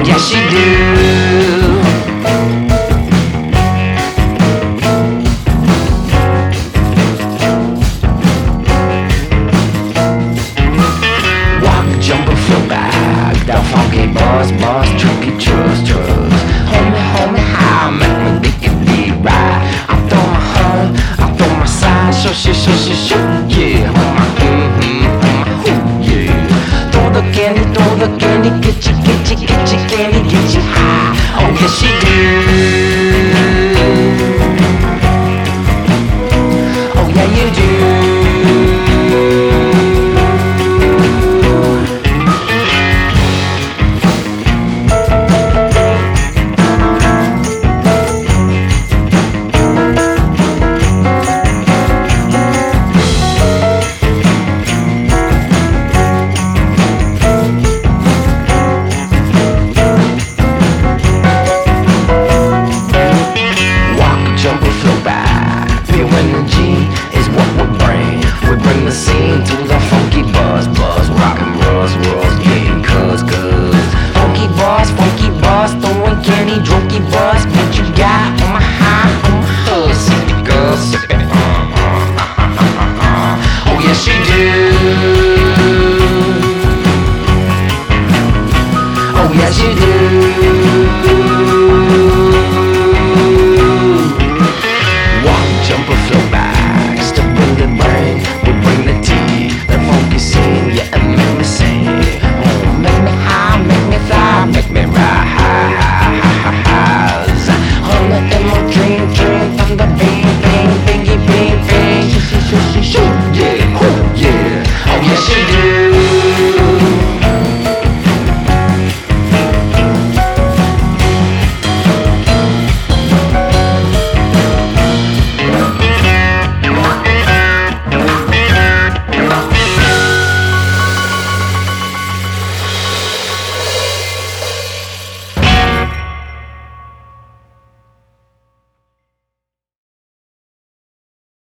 yes you do. Walk, jump, and flow back. That funky boss, tricky trust. Homie, how make me diggity ride. I throw my heart, I throw my side, show, yeah. On my, yeah. Throw the candy, get you candy, get you high. Oh yes she do. Oh yeah you do. The scene to the funky buzz, rockin' rolls, yeah, cuz funky buzz, throwing candy, drunky buzz, what you got on my high, on my hood, sip it, girl, sip it, oh yes you do, oh yes you do.